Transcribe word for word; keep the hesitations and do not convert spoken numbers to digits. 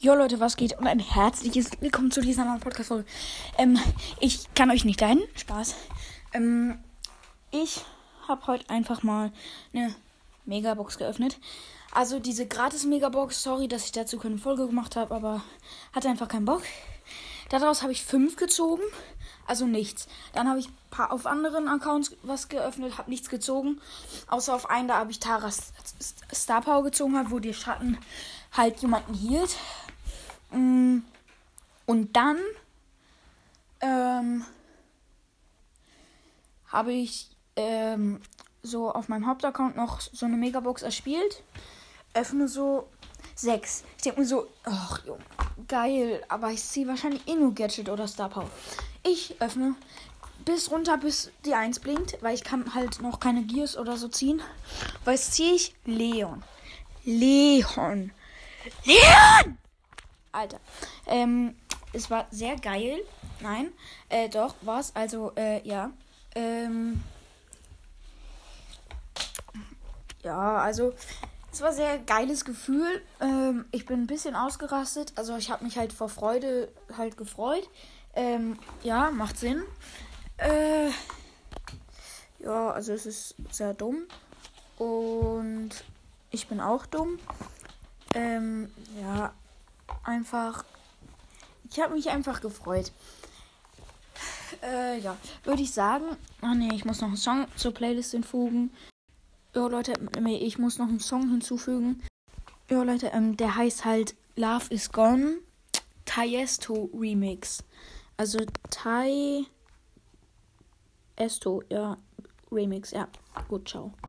Jo Leute, was geht? Und ein herzliches Willkommen zu dieser neuen Podcast-Folge. Ähm, ich kann euch nicht leiden. Spaß. Ähm, ich habe heute einfach mal eine Megabox geöffnet. Also diese gratis Megabox. Sorry, dass ich dazu keine Folge gemacht habe, aber hatte einfach keinen Bock. Daraus habe ich fünf gezogen. Also nichts. Dann habe ich paar auf anderen Accounts was geöffnet, habe nichts gezogen. Außer auf einen, da habe ich Taras Star Power gezogen, habe, wo die Schatten halt jemanden hielt. Und dann ähm, habe ich ähm, so auf meinem Hauptaccount noch so eine Megabox erspielt. Öffne so sechs. Ich denke mir so, ach Junge, geil, aber ich ziehe wahrscheinlich eh nur Gadget oder Star Power. Ich öffne bis runter, bis die eins blinkt, weil ich kann halt noch keine Gears oder so ziehen. Weil jetzt ziehe ich Leon. Leon. Leon! Alter. Ähm, es war sehr geil. Nein, äh, doch, war's. Also, äh, ja. Ähm, ja, also, es war ein sehr geiles Gefühl. Ähm, ich bin ein bisschen ausgerastet. Also, ich habe mich halt vor Freude halt gefreut. Ähm, ja, macht Sinn. Äh, ja, also, es ist sehr dumm. Und ich bin auch dumm. Ähm, ja, einfach... Ich habe mich einfach gefreut. Äh, ja, würde ich sagen. Ach nee, ich muss noch einen Song zur Playlist hinzufügen. Jo, Leute, ich muss noch einen Song hinzufügen. Jo, Leute, ähm, der heißt halt Love is Gone Tiesto Remix. Also Tiesto, ja, Remix, ja. Gut, ciao.